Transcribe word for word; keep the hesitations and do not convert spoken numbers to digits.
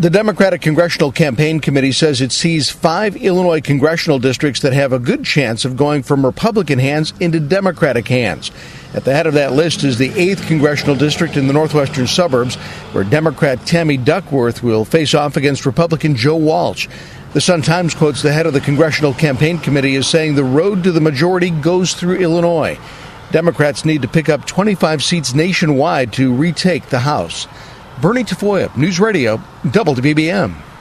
The Democratic Congressional Campaign Committee says it sees five Illinois congressional districts that have a good chance of going from Republican hands into Democratic hands. At the head of that list is the eighth Congressional District in the northwestern suburbs, where Democrat Tammy Duckworth will face off against Republican Joe Walsh. The Sun-Times quotes the head of the Congressional Campaign Committee as saying the road to the majority goes through Illinois. Democrats need to pick up twenty-five seats nationwide to retake the House. Bernie Tafoya, News Radio, W B B M.